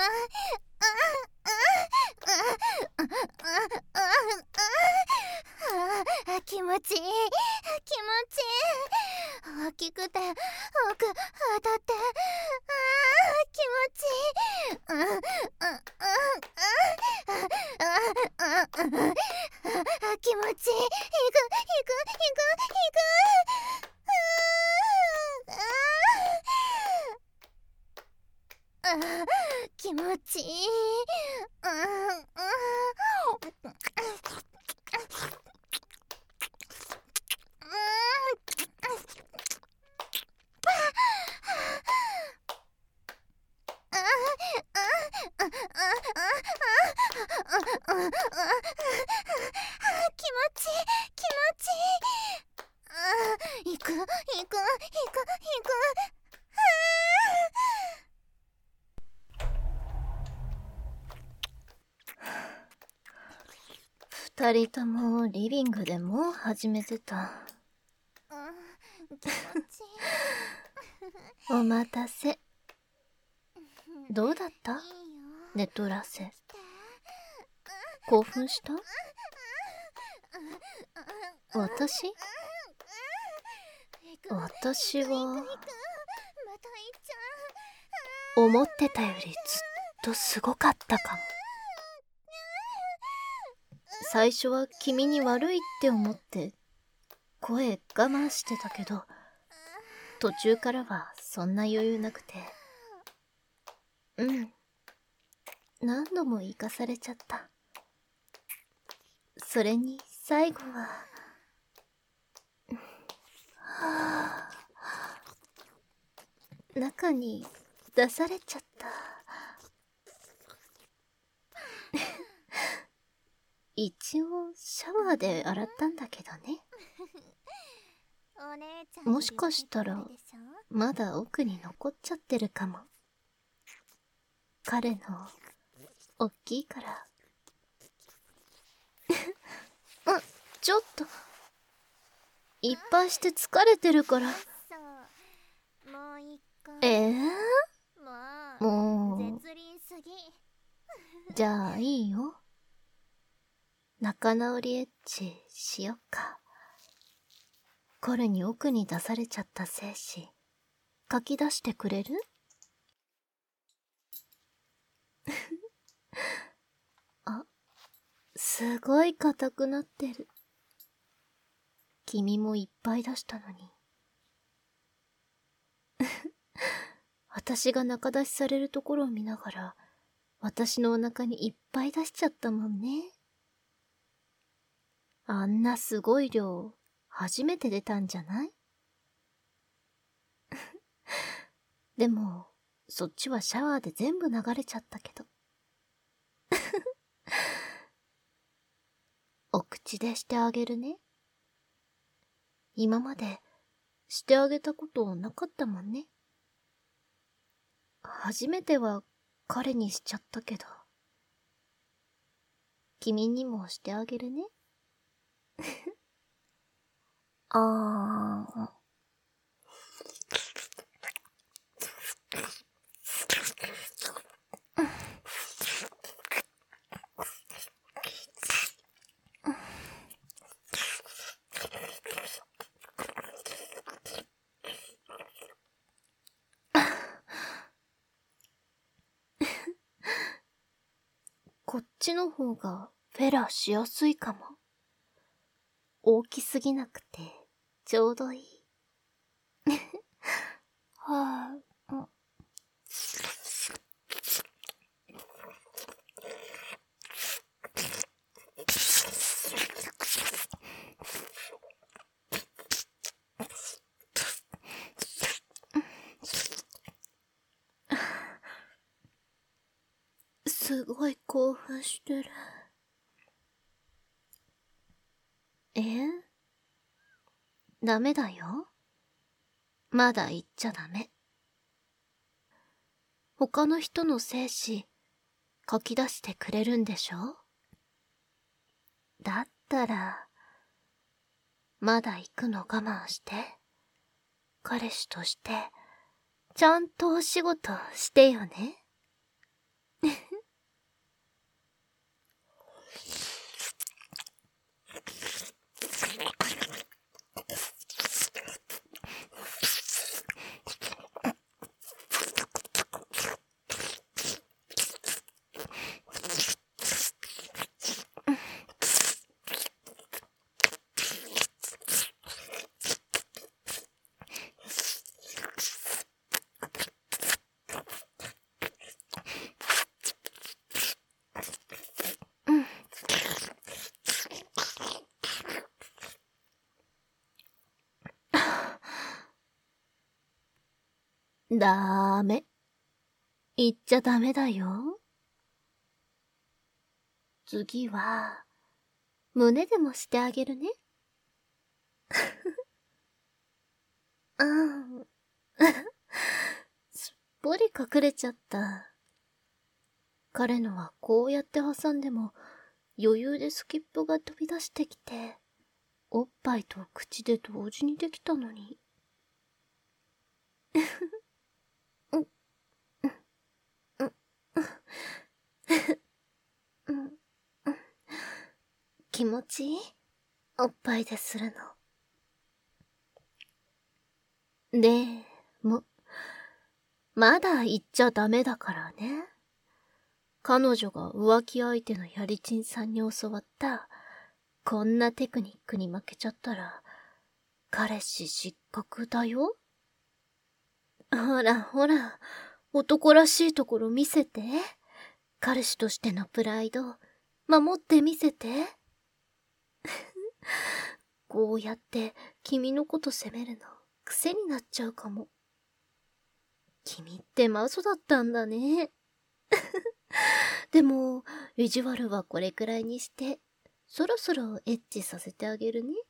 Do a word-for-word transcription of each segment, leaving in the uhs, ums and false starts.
気持ちいい、気持ちいい。大きくて奥当たって、あー気持ちいい。うんうんうんうんうん気持ちいい。いくいくいくいく。あー気持ちいい。うんうん気持ちいい気持ちいい。行く行く行く行く行く。 二人ともリビングでもう始めてた。 気持ちいい。 お待たせ。どうだったいいよ寝取らせ。興奮した？私？私はまた行っちゃ思ってたよりずっとすごかったかも。最初は君に悪いって思って声我慢してたけど、途中からはそんな余裕なくて、うん何度も行かされちゃった。それに最後ははぁ中に出されちゃった。一応シャワーで洗ったんだけどね。 お姉ちゃんもしかしたらまだ奥に残っちゃってるかも。彼のおっきいから。あ、ちょっといっぱいして疲れてるから。 そうもう一回。 えー、 もうもう絶倫すぎ。 じゃあいいよ。仲直りエッチしよっか。彼に奥に出されちゃった精子書き出してくれる？あ、すごい硬くなってる。君もいっぱい出したのに。私が仲出しされるところを見ながら、私のお腹にいっぱい出しちゃったもんね。あんなすごい量、初めて出たんじゃない？でも、そっちはシャワーで全部流れちゃったけど。お口でしてあげるね。今までしてあげたことなかったもんね。初めては彼にしちゃったけど。君にもしてあげるね。あー。こっちの方がフェラしやすいかも。大きすぎなくてちょうどいい。はぁ、あ、すごい興奮してる。え？ダメだよ。まだ言っちゃダメ。他の人の精子書き出してくれるんでしょ？だったら、まだ行くの我慢して、彼氏として、ちゃんとお仕事してよね。 ダーメ。言っちゃダメだよ。次は、胸でもしてあげるね。ああ、すっぽり隠れちゃった。彼のはこうやって挟んでも余裕でスキップが飛び出してきて、おっぱいと口で同時にできたのに。気持ちいい？おっぱいでするの。でも、まだ言っちゃダメだからね。彼女が浮気相手のやりちんさんに教わった、こんなテクニックに負けちゃったら、彼氏失格だよ。ほらほら、男らしいところ見せて。彼氏としてのプライド、守ってみせて。こうやって君のこと責めるの癖になっちゃうかも。君ってマゾだったんだね。でも、意地悪はこれくらいにして、そろそろエッチさせてあげるね。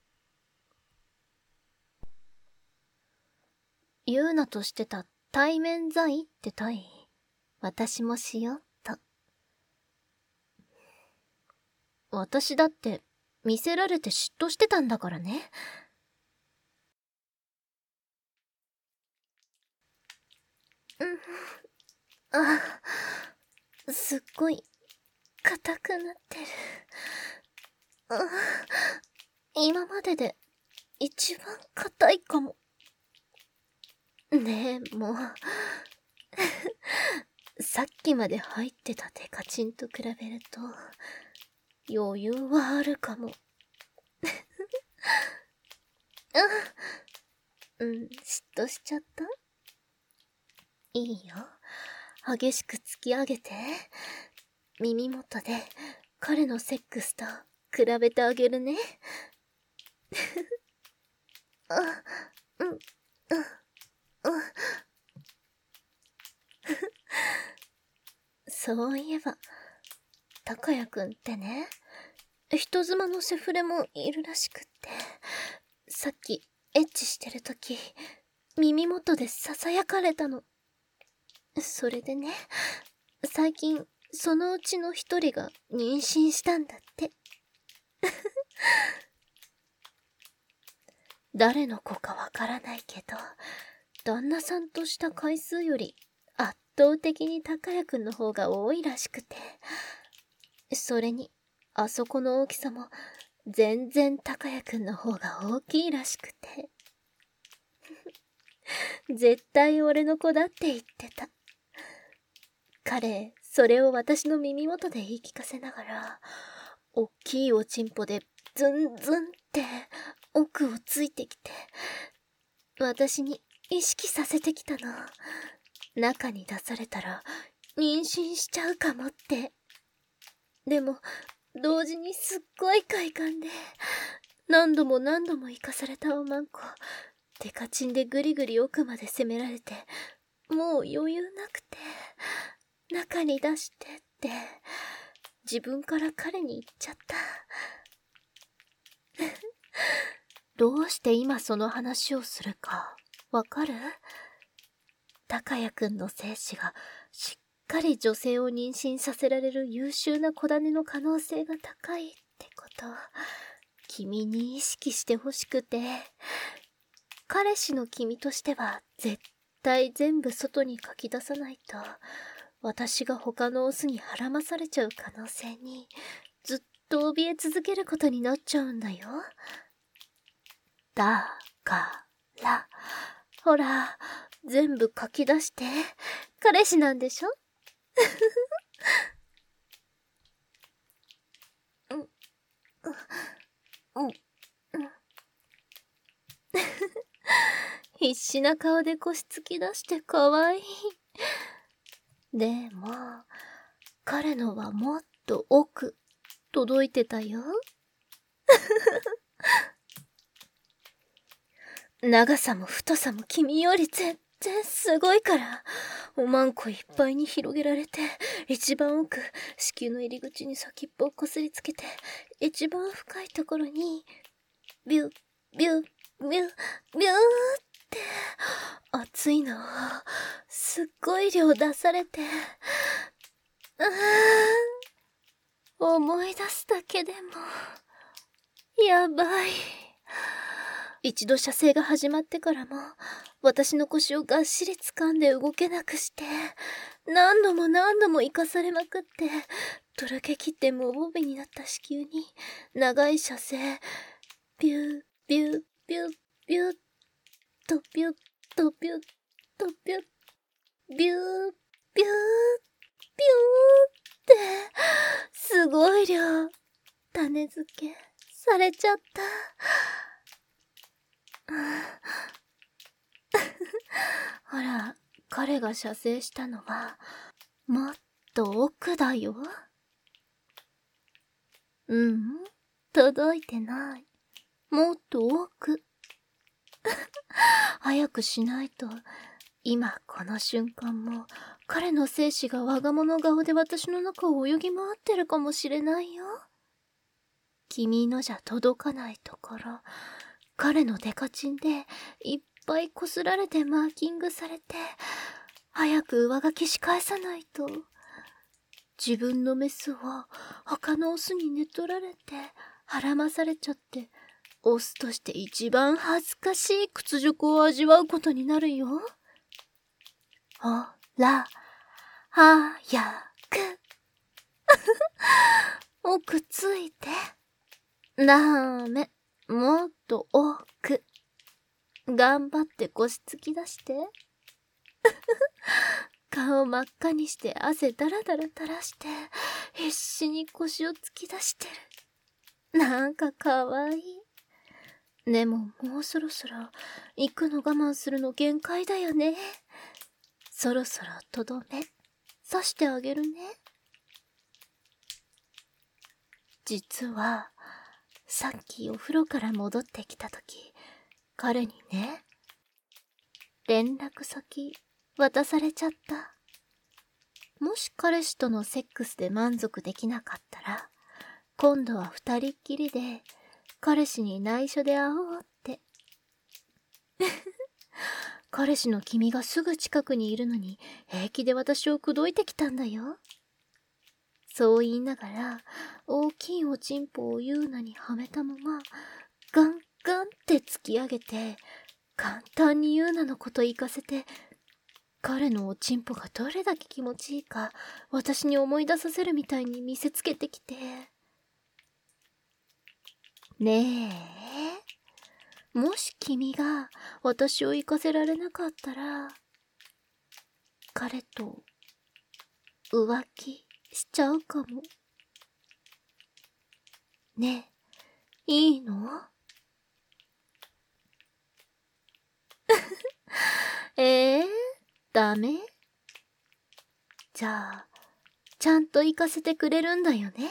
ユーナとしてた対面罪って対、私もしよっと。私だって見せられて嫉妬してたんだからね。うん。あ、すっごい硬くなってる。あ、今までで一番硬いかも。ねえ、もう。さっきまで入ってたデカチンと比べると、余裕はあるかも。あ、うん、嫉妬しちゃった？いいよ。激しく突き上げて、耳元で彼のセックスと比べてあげるね。あ、うん、うん、うん。そういえば、高谷くんってね、人妻のセフレもいるらしくって、さっきエッチしてるとき、耳元で囁かれたの。それでね、最近そのうちの一人が妊娠したんだって。誰の子かわからないけど、旦那さんとした回数より圧倒的に高谷くんの方が多いらしくて、それにあそこの大きさも全然高谷くんの方が大きいらしくて、絶対俺の子だって言ってた。彼、それを私の耳元で言い聞かせながら、おっきいおちんぽでズンズンって奥をついてきて、私に意識させてきたの。中に出されたら妊娠しちゃうかもって。でも、同時にすっごい快感で、何度も何度も生かされたおまんこ、デカチンでぐりぐり奥まで攻められて、もう余裕なくて、中に出してって、自分から彼に言っちゃった。どうして今その話をするか、わかる？高谷くんの精子がしっかり女性を妊娠させられる優秀な子種の可能性が高いってこと、君に意識してほしくて、彼氏の君としては絶対全部外に書き出さないと、私が他のオスにはらまされちゃう可能性にずっと怯え続けることになっちゃうんだよ。だから、ほら、全部書き出して、彼氏なんでしょ？うん、うん、うん。必死な顔で腰突き出してかわいい。でも、彼のはもっと奥、届いてたよ。長さも太さも君より絶然すごいから。おまんこいっぱいに広げられて、一番奥、子宮の入り口に先っぽをこすりつけて、一番深いところに、ビュッ、ビュッ、ビュッ、ビューって、熱いのを、すっごい量出されて、うーん、思い出すだけでも、やばい。一度射精が始まってからも、私の腰をがっしり掴んで動けなくして、何度も何度も生かされまくって、とろけきってモボベになった子宮に、長い射精、ビュー、ビュー、ビュー、ビュー、とビュー、とビュー、とビュー、ビュー、ビュー、ビューって、すごい量、種付けされちゃった。ほら、彼が射精したのは、もっと奥だよ。うん、届いてない。もっと奥。早くしないと、今この瞬間も、彼の精子が我が物顔で私の中を泳ぎ回ってるかもしれないよ。君のじゃ届かないところ、彼のデカチンでいっぱいこすられてマーキングされて、早く上書きし返さないと。自分のメスを他のオスに寝取られて、はらまされちゃって、オスとして一番恥ずかしい屈辱を味わうことになるよ。ほら、早く。奥ついて。ダメ。もっと奥。頑張って腰突き出して。顔真っ赤にして汗だらだら垂らして、必死に腰を突き出してる。なんかかわいい。でももうそろそろ行くの我慢するの限界だよね。そろそろとどめ刺してあげるね。実はさっきお風呂から戻ってきたとき、彼にね、連絡先渡されちゃった。もし彼氏とのセックスで満足できなかったら、今度は二人っきりで彼氏に内緒で会おうって。彼氏の君がすぐ近くにいるのに平気で私を口説いてきたんだよ。そう言いながら大きいおちんぽを優奈にはめたままガンガンって突き上げて、簡単に優奈のこと言かせて、彼のおちんぽがどれだけ気持ちいいか私に思い出させるみたいに見せつけてきて。ねえ、もし君が私を行かせられなかったら、彼と浮気しちゃうかも。ねえ、いいの？えー、ダメ？じゃあ、ちゃんと行かせてくれるんだよね？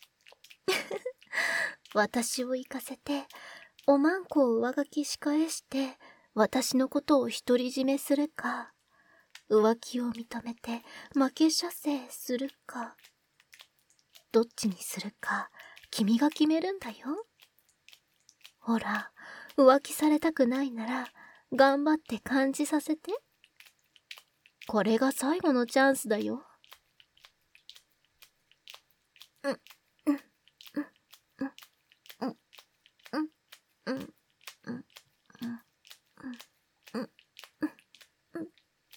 私を行かせて、おまんこを上書きし返して、私のことを独り占めするか、浮気を認めて負け射精するか、どっちにするか、君が決めるんだよ。ほら、浮気されたくないなら、頑張って感じさせて。これが最後のチャンスだよ。うん、うん、うん、うん、うん、うん、うん、うん、うん、うん、うん。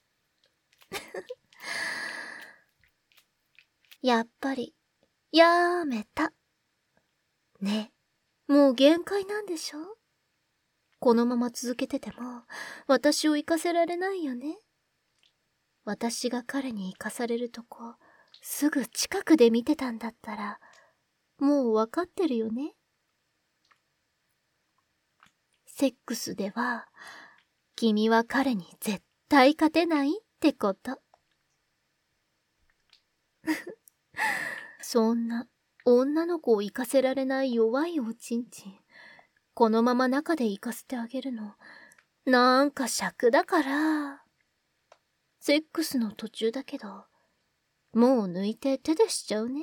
やっぱり、やめた。ねえ、もう限界なんでしょ？このまま続けてても、私を生かせられないよね。私が彼に生かされるとこ、すぐ近くで見てたんだったら、もうわかってるよね。セックスでは、君は彼に絶対勝てないってこと。そんな、女の子を生かせられない弱いおちんちん、このまま中で生かせてあげるの、なんか尺だから。 セックスの途中だけど、もう抜いて手でしちゃうね。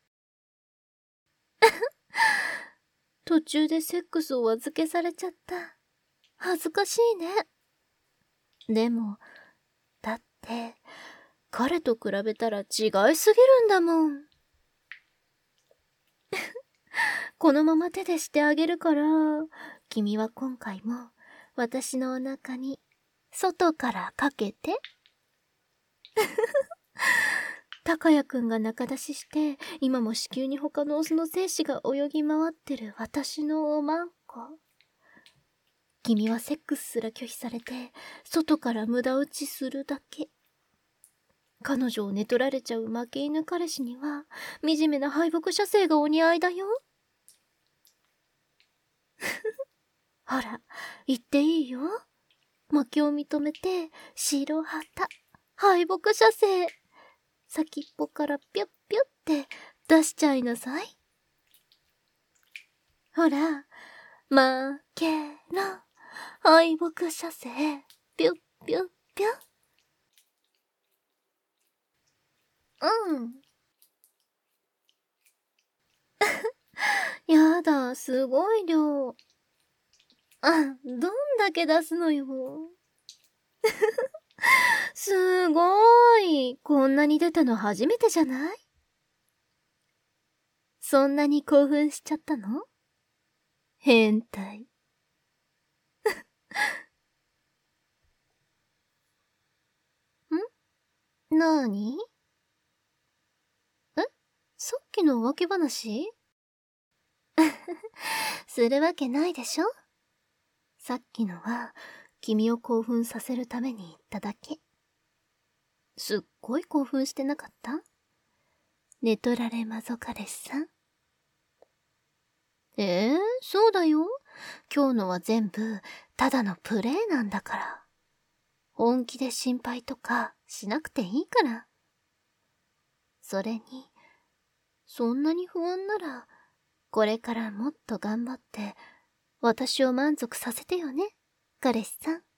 途中でセックスをお預けされちゃった。恥ずかしいね。でも、だって、彼と比べたら違いすぎるんだもん。このまま手でしてあげるから、君は今回も私のお腹に外からかけて。高谷くんが中出しして、今も子宮に他のオスの精子が泳ぎ回ってる私のおまんこ。君はセックスすら拒否されて、外から無駄打ちするだけ。彼女を寝取られちゃう負け犬彼氏には、惨めな敗北射精がお似合いだよ。ほら、言っていいよ。負けを認めて、白旗、敗北射精。先っぽからぴょっぴょって出しちゃいなさい。ほら、負けの敗北射精、ぴょっぴょっぴょ。うん。やだ、すごい量。あ、どんだけ出すのよ。すごい。こんなに出たの初めてじゃない？そんなに興奮しちゃったの？変態。ん？なーに？え？さっきの浮気話？するわけないでしょ？さっきのは、君を興奮させるために言っただけ。すっごい興奮してなかった？寝取られマゾ彼氏さん。えー、そうだよ。今日のは全部、ただのプレイなんだから。本気で心配とかしなくていいから。それに、そんなに不安なら、これからもっと頑張って、私を満足させてよね、彼氏さん。